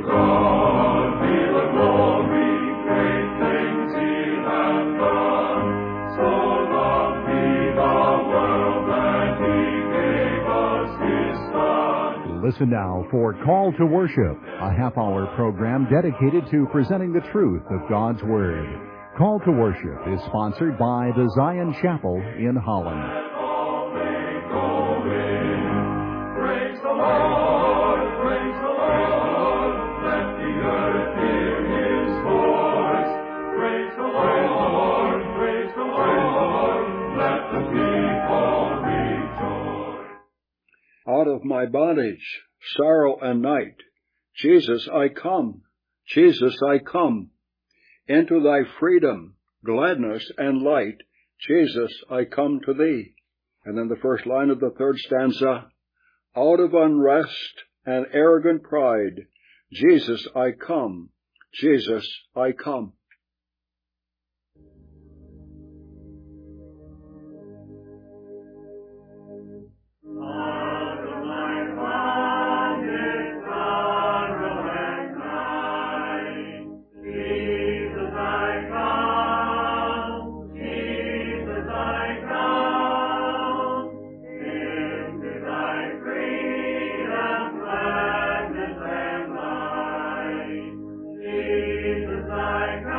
God be the glory, great things he hath done. So loved he the world that he gave us his Son. Listen now for Call to Worship, a half-hour program dedicated to presenting the truth of God's Word. Call to Worship is sponsored by the Zion Chapel in Holland. Let all may go in. Praise the Lord, praise the Lord. Let the earth hear his voice. Praise the Lord, praise the Lord. Let the people rejoice. Out of my bondage, sorrow and night, Jesus, I come. Jesus, I come. Into thy freedom, gladness, and light, Jesus, I come to thee. And then the first line of the third stanza, out of unrest and arrogant pride, Jesus, I come. Jesus, I come. Jesus, I come.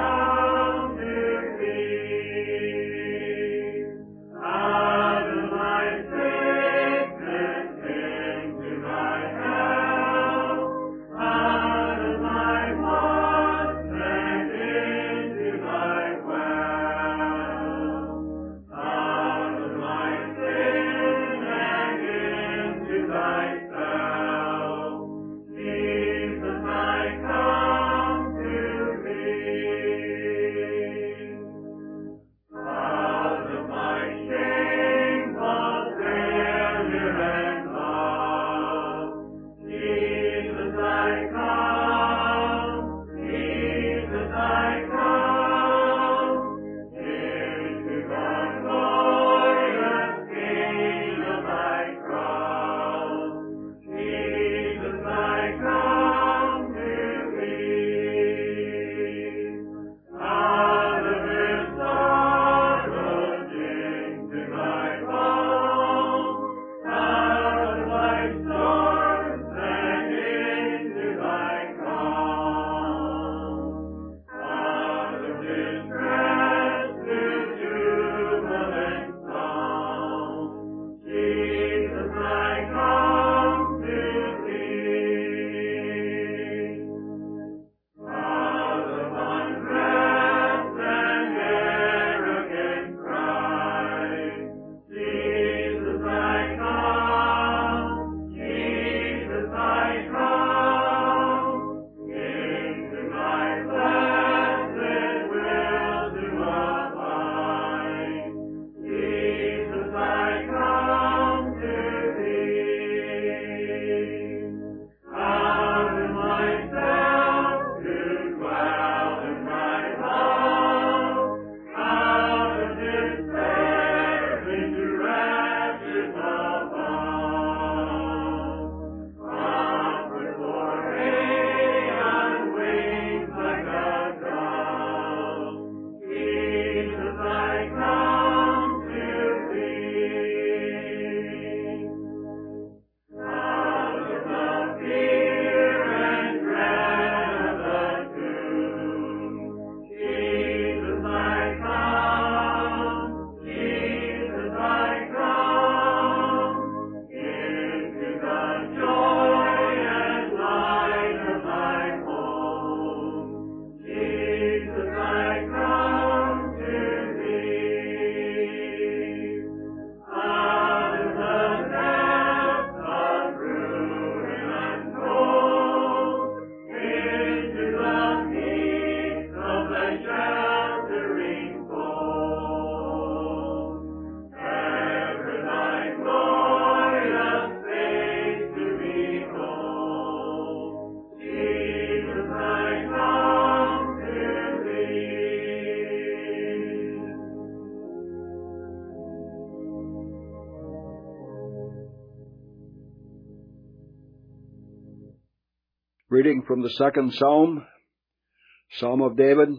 Reading from the second Psalm, Psalm of David.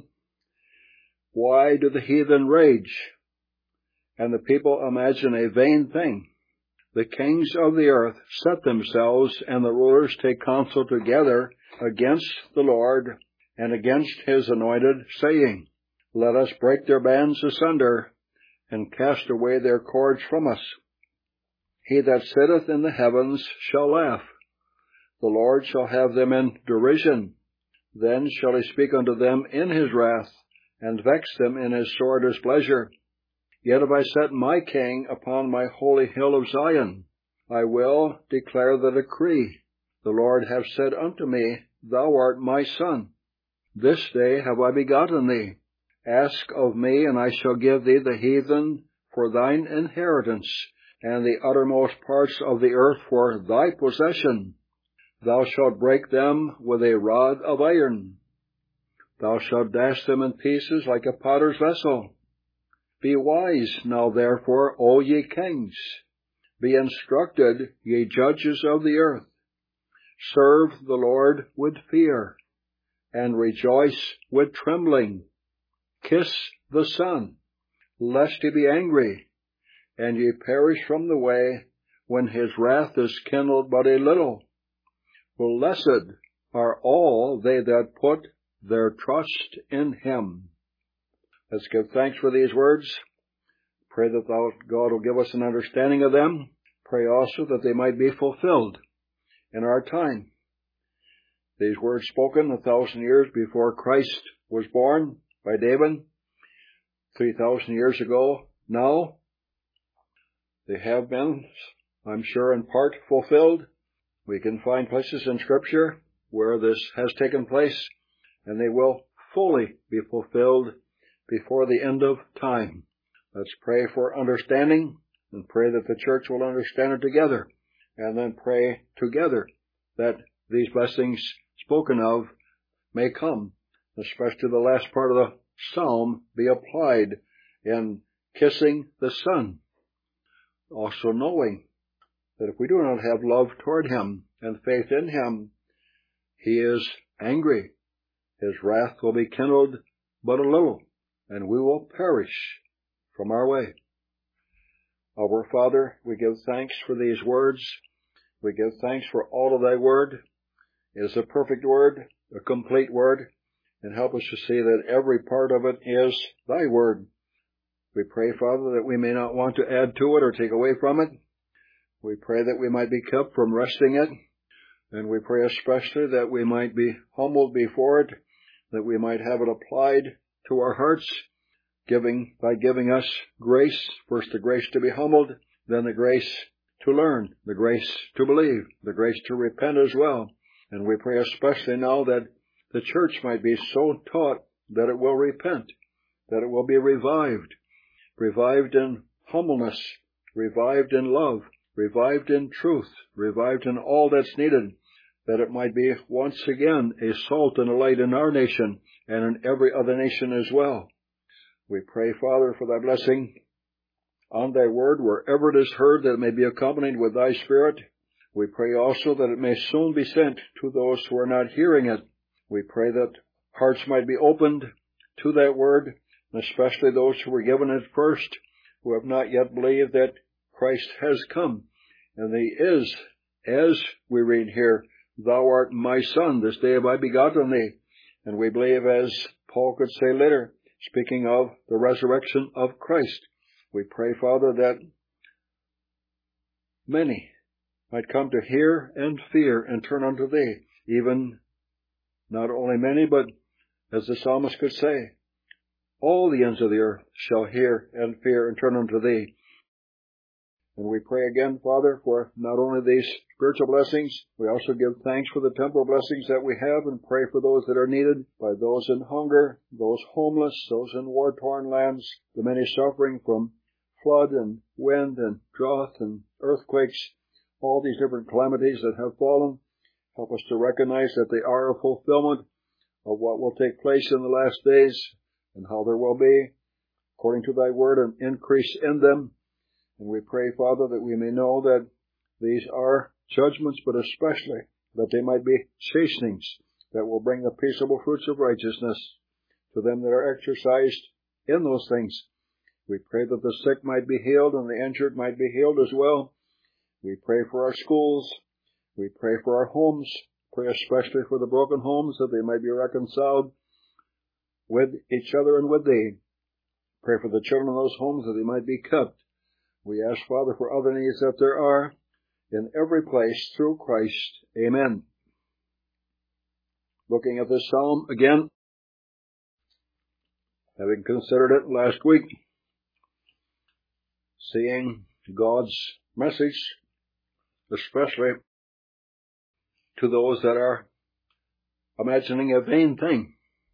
Why do the heathen rage, and the people imagine a vain thing? The kings of the earth set themselves, and the rulers take counsel together against the Lord and against his anointed, saying, Let us break their bands asunder, and cast away their cords from us. He that sitteth in the heavens shall laugh. The Lord shall have them in derision. Then shall he speak unto them in his wrath, and vex them in his sore displeasure. Yet have I set my king upon my holy hill of Zion. I will declare the decree. The Lord hath said unto me, Thou art my son. This day have I begotten thee. Ask of me, and I shall give thee the heathen for thine inheritance, and the uttermost parts of the earth for thy possession. Thou shalt break them with a rod of iron. Thou shalt dash them in pieces like a potter's vessel. Be wise now therefore, O ye kings. Be instructed, ye judges of the earth. Serve the Lord with fear, and rejoice with trembling. Kiss the Son, lest he be angry, and ye perish from the way, when his wrath is kindled but a little. Blessed are all they that put their trust in him. Let's give thanks for these words. Pray that God will give us an understanding of them. Pray also that they might be fulfilled in our time. These words spoken 1,000 years before Christ was born by David, 3,000 years ago now, they have been, I'm sure, in part fulfilled. We can find places in Scripture where this has taken place, and they will fully be fulfilled before the end of time. Let's pray for understanding, and pray that the church will understand it together, and then pray together that these blessings spoken of may come, especially the last part of the psalm be applied in kissing the Son, also knowing that if we do not have love toward him and faith in him, he is angry. His wrath will be kindled but a little, and we will perish from our way. Our Father, we give thanks for these words. We give thanks for all of thy word. It is a perfect word, a complete word, and help us to see that every part of it is thy word. We pray, Father, that we may not want to add to it or take away from it. We pray that we might be kept from wresting it, and we pray especially that we might be humbled before it, that we might have it applied to our hearts, by giving us grace, first the grace to be humbled, then the grace to learn, the grace to believe, the grace to repent as well. And we pray especially now that the church might be so taught that it will repent, that it will be revived in humbleness, revived in love, revived in truth, revived in all that's needed, that it might be once again a salt and a light in our nation and in every other nation as well. We pray, Father, for thy blessing on thy word, wherever it is heard, that it may be accompanied with thy Spirit. We pray also that it may soon be sent to those who are not hearing it. We pray that hearts might be opened to that word, and especially those who were given it first, who have not yet believed that Christ has come. And he is, as we read here, Thou art my son, this day have I begotten thee. And we believe, as Paul could say later, speaking of the resurrection of Christ, we pray, Father, that many might come to hear and fear and turn unto thee. Even not only many, but as the psalmist could say, all the ends of the earth shall hear and fear and turn unto thee. And we pray again, Father, for not only these spiritual blessings, we also give thanks for the temporal blessings that we have, and pray for those that are needed by those in hunger, those homeless, those in war-torn lands, the many suffering from flood and wind and drought and earthquakes, all these different calamities that have fallen. Help us to recognize that they are a fulfillment of what will take place in the last days, and how there will be, according to thy word, an increase in them. And we pray, Father, that we may know that these are judgments, but especially that they might be chastenings that will bring the peaceable fruits of righteousness to them that are exercised in those things. We pray that the sick might be healed and the injured might be healed as well. We pray for our schools. We pray for our homes. Pray especially for the broken homes, that they might be reconciled with each other and with thee. Pray for the children of those homes, that they might be kept. We ask, Father, for other needs that there are in every place through Christ. Amen. Looking at this psalm again, having considered it last week, seeing God's message, especially to those that are imagining a vain thing,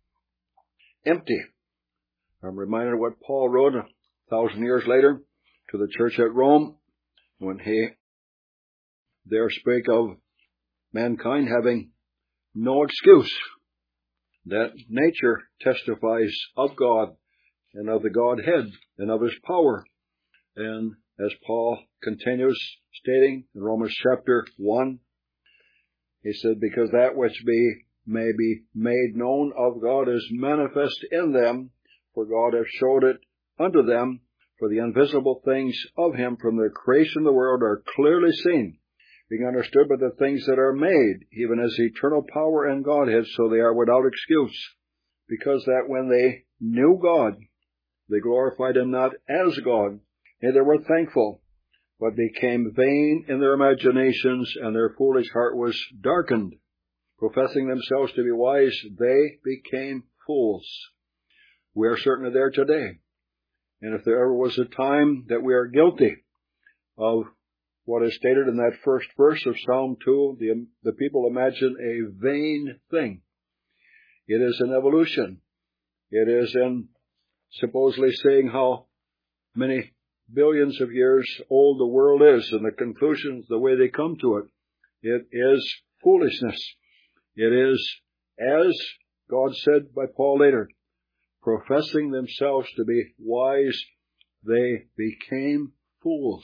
empty. I'm reminded of what Paul wrote 1,000 years later to the church at Rome, when he there spake of mankind having no excuse, that nature testifies of God and of the Godhead and of His power. And as Paul continues stating in Romans chapter 1, he said, because that which may be made known of God is manifest in them, for God hath showed it unto them, for the invisible things of Him from the creation of the world are clearly seen, being understood by the things that are made, even as eternal power and Godhead, so they are without excuse. Because that when they knew God, they glorified Him not as God, neither were thankful, but became vain in their imaginations, and their foolish heart was darkened. Professing themselves to be wise, they became fools. We are certainly there today. And if there ever was a time that we are guilty of what is stated in that first verse of Psalm 2, the people imagine a vain thing. It is in evolution. It is in supposedly saying how many billions of years old the world is, and the conclusions, the way they come to it. It is foolishness. It is, as God said by Paul later, professing themselves to be wise, they became fools.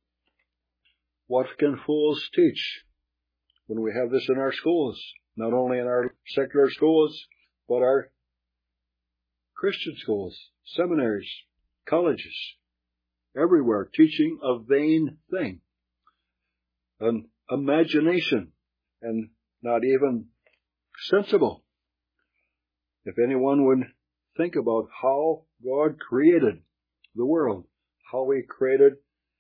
What can fools teach when we have this in our schools? Not only in our secular schools, but our Christian schools, seminaries, colleges, everywhere, teaching a vain thing, an imagination, and not even sensible. If anyone would think about how God created the world, how He created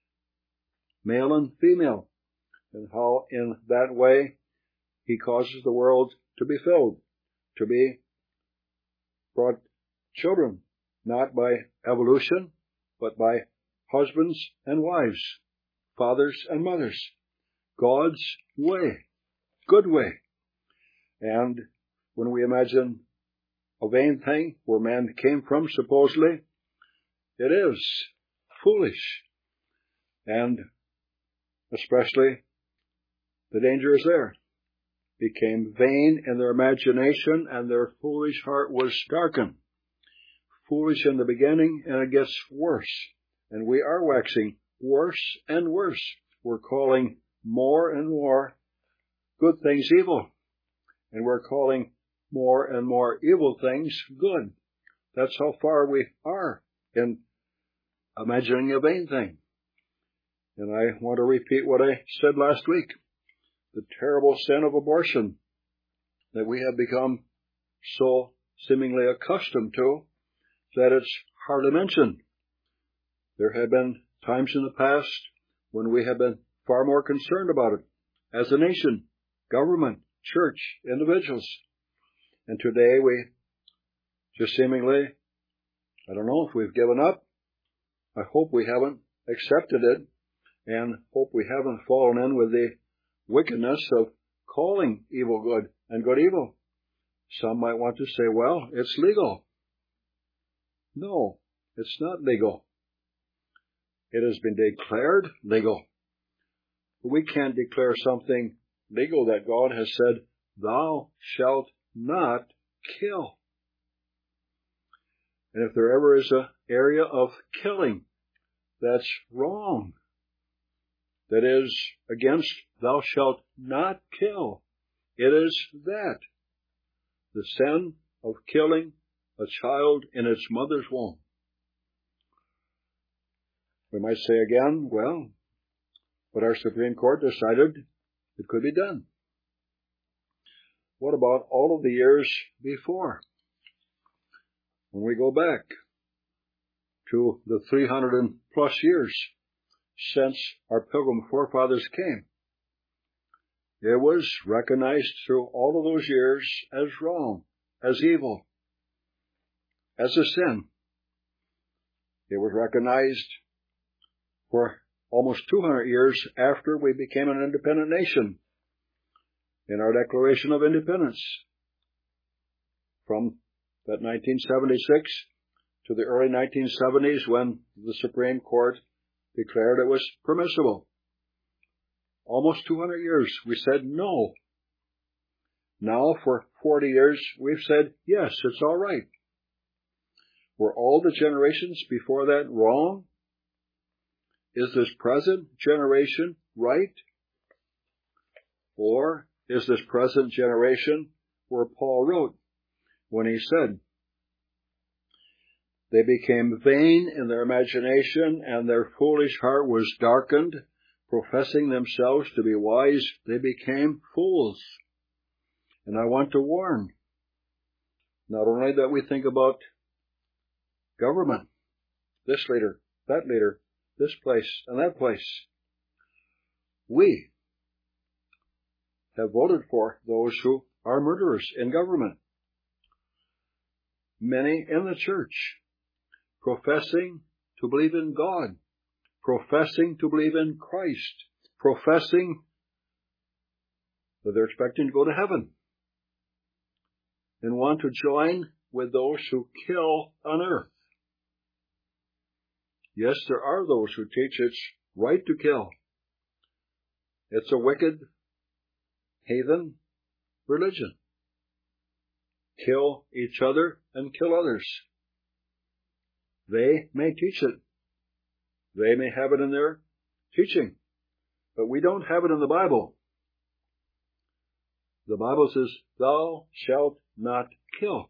male and female, and how in that way He causes the world to be filled, to be brought children, not by evolution, but by husbands and wives, fathers and mothers. God's way, good way. And when we imagine a vain thing where man came from, supposedly, it is foolish. And especially, the danger is there. Became vain in their imagination, and their foolish heart was darkened. Foolish in the beginning, and it gets worse. And we are waxing worse and worse. We're calling more and more good things evil. And we're calling more and more evil things good. That's how far we are in imagining a vain thing. And I want to repeat what I said last week. The terrible sin of abortion that we have become so seemingly accustomed to that it's hardly mentioned. There have been times in the past when we have been far more concerned about it as a nation, government, church, individuals. And today we just seemingly, I don't know if we've given up. I hope we haven't accepted it, and hope we haven't fallen in with the wickedness of calling evil good and good evil. Some might want to say, well, it's legal. No, it's not legal. It has been declared legal. We can't declare something legal that God has said, thou shalt not kill. And if there ever is an area of killing that's wrong, that is against thou shalt not kill, It is that, the sin of killing a child in its mother's womb. We might say again, well, but our Supreme Court decided it could be done. What about all of the years before? When we go back to the 300 and plus years since our Pilgrim forefathers came, it was recognized through all of those years as wrong, as evil, as a sin. It was recognized for almost 200 years after we became an independent nation in our Declaration of Independence. From that 1976 to the early 1970s when the Supreme Court declared it was permissible. Almost 200 years we said no. Now for 40 years we've said yes, it's all right. Were all the generations before that wrong? Is this present generation right? Or is this present generation where Paul wrote when he said, they became vain in their imagination and their foolish heart was darkened, professing themselves to be wise, they became fools. And I want to warn, not only that we think about government, this leader, that leader, this place and that place. We have voted for those who are murderers in government. Many in the church professing to believe in God, professing to believe in Christ, professing that they're expecting to go to heaven and want to join with those who kill on earth. Yes, there are those who teach it's right to kill. It's a wicked, heathen religion. Kill each other and kill others. They may teach it. They may have it in their teaching. But we don't have it in the Bible. The Bible says, thou shalt not kill.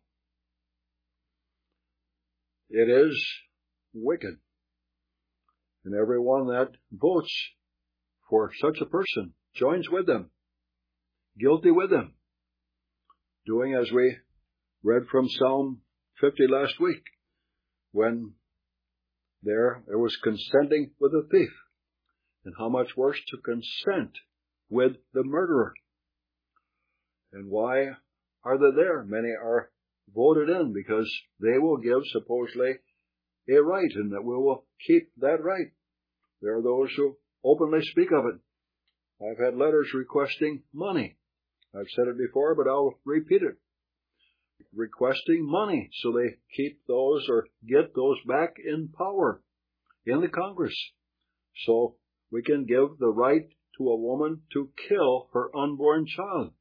It is wicked. And everyone that votes for such a person joins with them, guilty with them, doing as we read from Psalm 50 last week, when there was consenting with a thief, and how much worse to consent with the murderer. And why are they there? Many are voted in because they will give supposedly a right, and that we will keep that right. There are those who openly speak of it. I've had letters requesting money. I've said it before, but I'll repeat it. Requesting money so they keep those or get those back in power in the Congress, so we can give the right to a woman to kill her unborn child.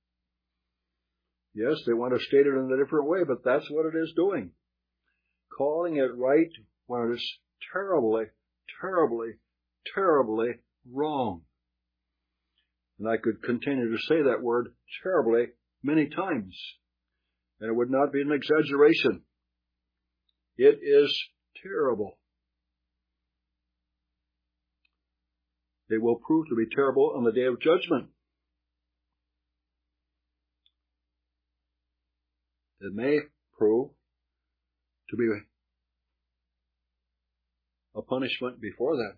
Yes, they want to state it in a different way, but that's what it is doing. Calling it right when it is terribly, terribly, terribly wrong. And I could continue to say that word terribly many times, and it would not be an exaggeration. It is terrible. It will prove to be terrible on the day of judgment. It may prove to be a punishment before that.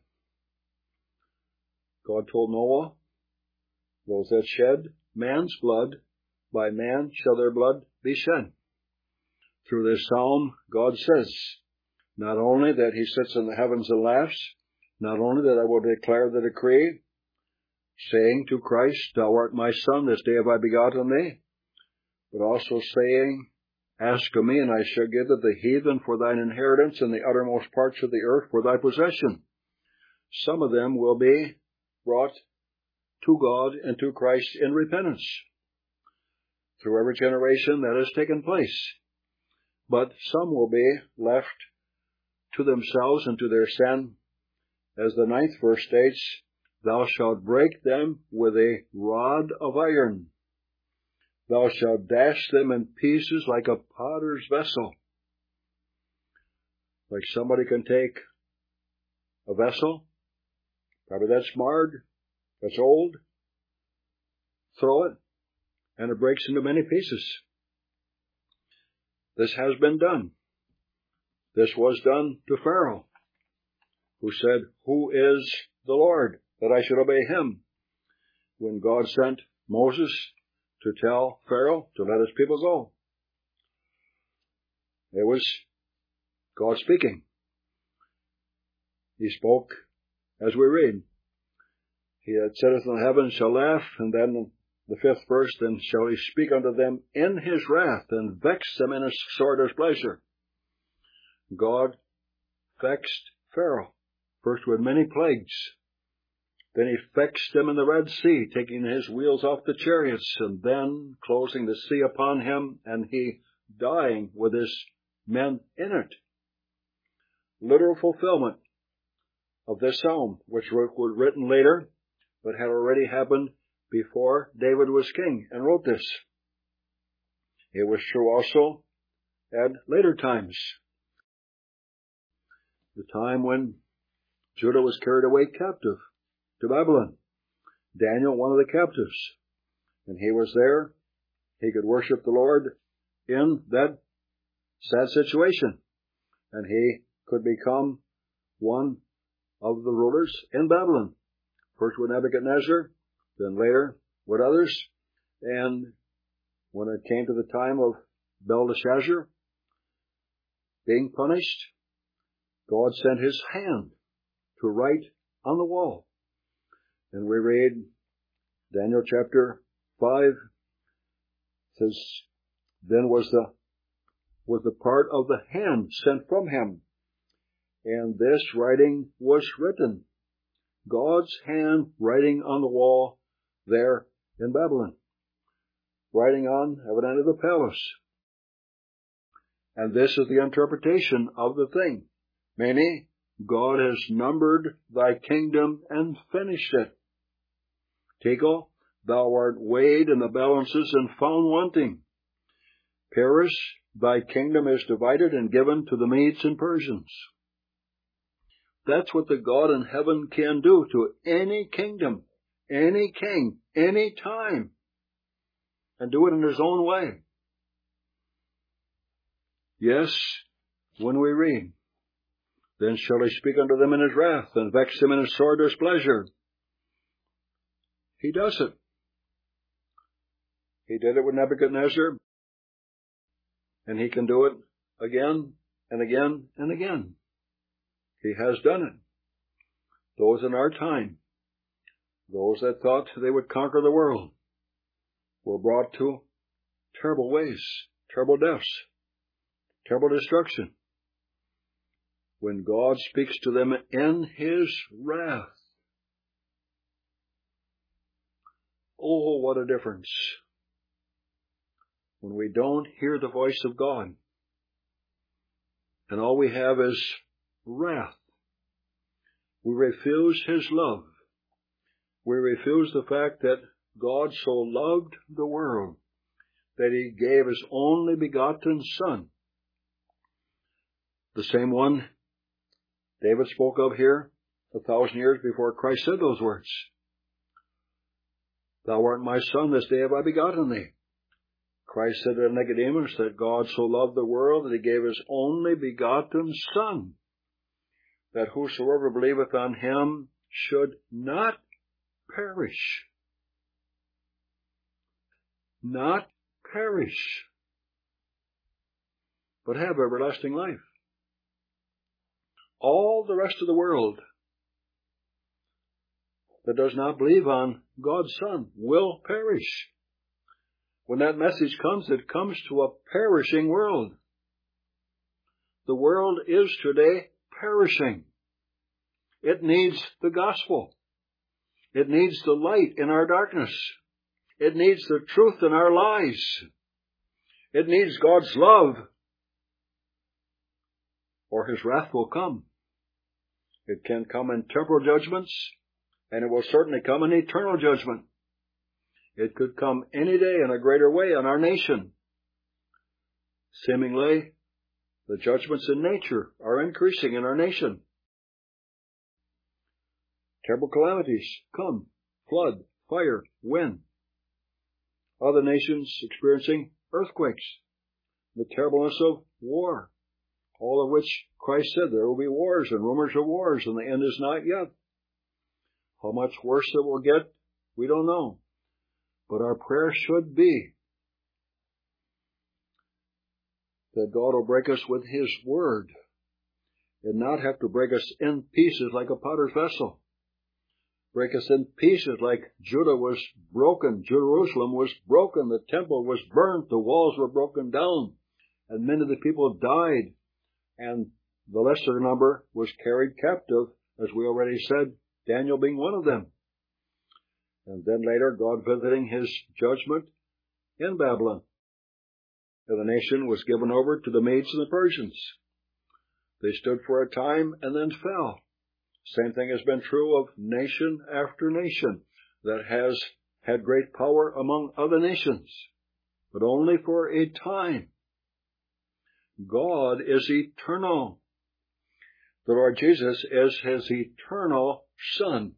God told Noah, those that shed man's blood, by man shall their blood be shed. Through this psalm, God says, not only that he sits in the heavens and laughs, not only that I will declare the decree, saying to Christ, thou art my son, this day have I begotten thee, but also saying, ask of me, and I shall give thee the heathen for thine inheritance, and the uttermost parts of the earth for thy possession. Some of them will be brought to God and to Christ in repentance through every generation that has taken place. But some will be left to themselves and to their sin. As the 9th verse states, thou shalt break them with a rod of iron. Thou shalt dash them in pieces like a potter's vessel. Like somebody can take a vessel, probably that's marred, that's old, throw it, and it breaks into many pieces. This has been done. This was done to Pharaoh, who said, "Who is the Lord, that I should obey him?" When God sent Moses to tell Pharaoh to let his people go. It was God speaking. He spoke as we read. He that sitteth in the heavens shall laugh, and then the 5th verse, then shall he speak unto them in his wrath, and vex them in his sore displeasure. God vexed Pharaoh, first with many plagues. Then he vexed him in the Red Sea, taking his wheels off the chariots, and then closing the sea upon him, and he dying with his men in it. Literal fulfillment of this psalm, which was written later, but had already happened before David was king and wrote this. It was true also at later times. The time when Judah was carried away captive to Babylon. Daniel, one of the captives. And he was there. He could worship the Lord in that sad situation. And he could become one of the rulers in Babylon. First with Nebuchadnezzar, then later with others. And when it came to the time of Belteshazzar being punished, God sent his hand to write on the wall. And we read Daniel chapter 5, says, then was the part of the hand sent from him, and this writing was written. God's hand writing on the wall there in Babylon. Writing on, evidently, the palace. And this is the interpretation of the thing. Meaning, God has numbered thy kingdom and finished it. Tekel, thou art weighed in the balances and found wanting. Paris, thy kingdom is divided and given to the Medes and Persians. That's what the God in heaven can do to any kingdom, any king, any time, and do it in his own way. Yes, when we read, then shall he speak unto them in his wrath, and vex them in his sore displeasure. He does it. He did it with Nebuchadnezzar, and he can do it again and again and again. He has done it. Those in our time, those that thought they would conquer the world, were brought to terrible ways, terrible deaths, terrible destruction. When God speaks to them in his wrath. Oh, what a difference when we don't hear the voice of God and all we have is wrath. We refuse his love. We refuse the fact that God so loved the world that he gave his only begotten Son. The same one David spoke of here 1,000 years before Christ said those words. Thou art my Son, this day have I begotten thee. Christ said to Nicodemus that God so loved the world that he gave his only begotten Son, that whosoever believeth on him should not perish. Not perish, but have everlasting life. All the rest of the world that does not believe on God's Son will perish. When that message comes, it comes to a perishing world. The world is today perishing. It needs the gospel. It needs the light in our darkness. It needs the truth in our lies. It needs God's love, or his wrath will come. It can come in temporal judgments, and it will certainly come in eternal judgment. It could come any day in a greater way on our nation. Seemingly, the judgments in nature are increasing in our nation. Terrible calamities come, flood, fire, wind. Other nations experiencing earthquakes, the terribleness of war, all of which Christ said there will be wars and rumors of wars, and the end is not yet. How much worse it will get, we don't know. But our prayer should be that God will break us with His Word and not have to break us in pieces like a potter's vessel. Break us in pieces like Judah was broken, Jerusalem was broken, the temple was burnt, the walls were broken down, and many of the people died, and the lesser number was carried captive, as we already said, Daniel being one of them. And then later, God visiting His judgment in Babylon. And the nation was given over to the Medes and the Persians. They stood for a time and then fell. Same thing has been true of nation after nation that has had great power among other nations, but only for a time. God is eternal. The Lord Jesus is His eternal Son,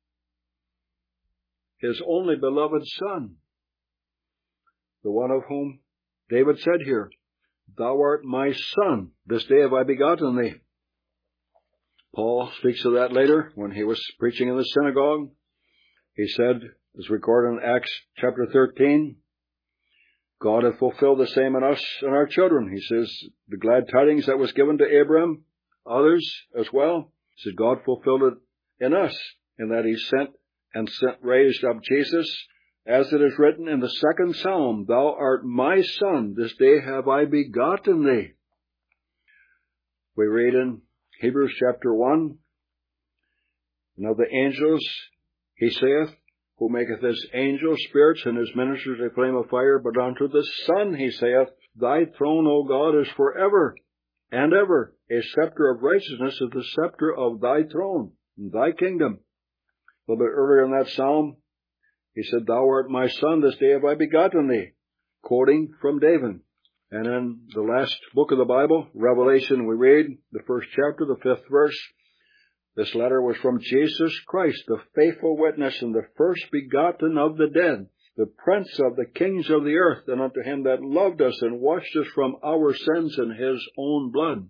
His only beloved Son, the one of whom David said here, "Thou art my Son, this day have I begotten thee." Paul speaks of that later when he was preaching in the synagogue. He said, as recorded in Acts chapter 13, God hath fulfilled the same in us and our children. He says, the glad tidings that was given to Abraham, others as well. He said, God fulfilled it in us, in that He raised up Jesus, as it is written in the second Psalm, Thou art my Son, this day have I begotten thee. We read in Hebrews chapter 1, and of the angels, He saith, who maketh His angels spirits and His ministers a flame of fire, but unto the Son He saith, Thy throne, O God, is forever and ever. A scepter of righteousness is the scepter of Thy throne, Thy kingdom. A little bit earlier in that psalm, He said, Thou art my Son, this day have I begotten thee, quoting from David. And in the last book of the Bible, Revelation, we read, the first chapter, the 5th verse, this letter was from Jesus Christ, the faithful witness and the first begotten of the dead, the prince of the kings of the earth, and unto Him that loved us and washed us from our sins in His own blood.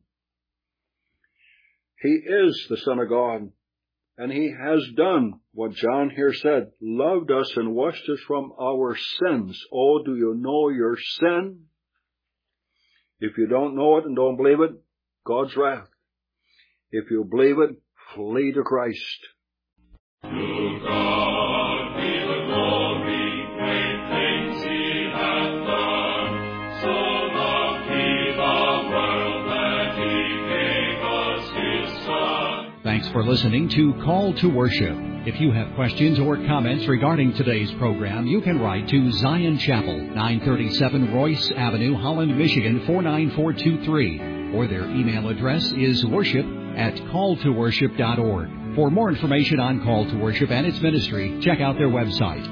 He is the Son of God, and He has done what John here said, loved us and washed us from our sins. Oh, do you know your sin? If you don't know it and don't believe it, God's wrath. If you believe it, flee to Christ. To God be the glory, great things He hath done. So loved He the world that He gave us His Son. Thanks for listening to Call to Worship. If you have questions or comments regarding today's program, you can write to Zion Chapel, 937 Royce Avenue, Holland, Michigan, 49423. Or their email address is worship@calltoworship.org. For more information on Call to Worship and its ministry, check out their website,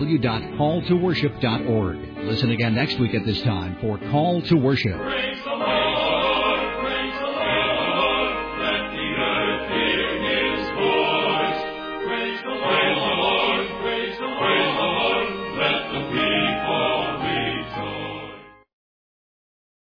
www.calltoworship.org. Listen again next week at this time for Call to Worship. Praise the Lord.